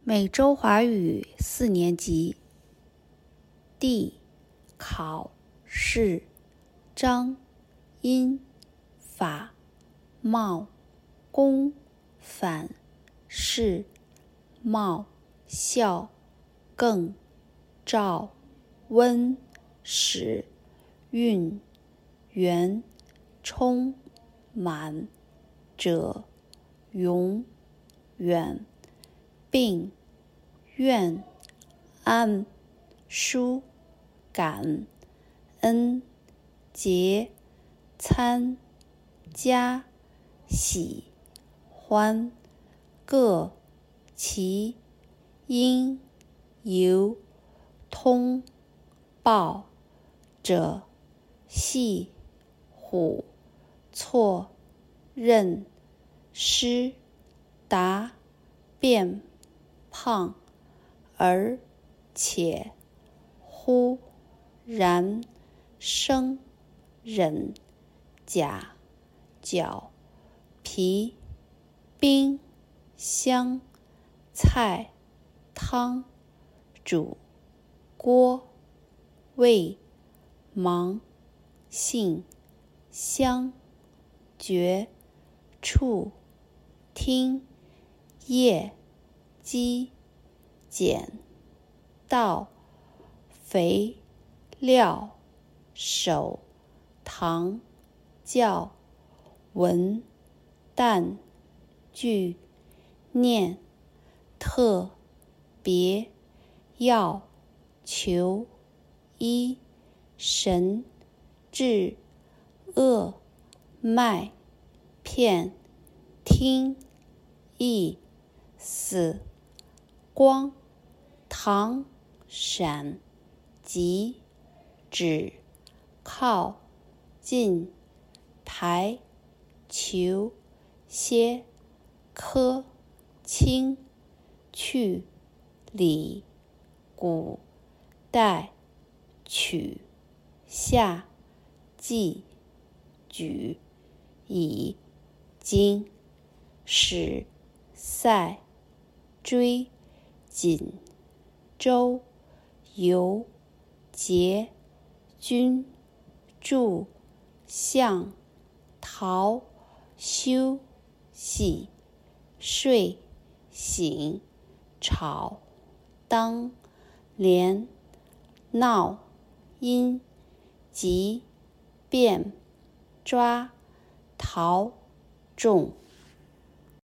美洲华语4年级地考试章音法貌公反是貌效更照温使运圆充满者永远并愿安舒感恩节参加喜欢各其因由通报者系虎错认失答变胖而且忽然生忍甲角皮冰香菜汤煮锅味忙性香觉触听叶鸡碱稻肥料手糖教文旦句念特别要求医神治恶麦片听意死光糖闪急止靠近排求些科清去理古代取下记举已经使赛追锦周游节君助向逃休息睡醒吵当连闹因急变抓逃重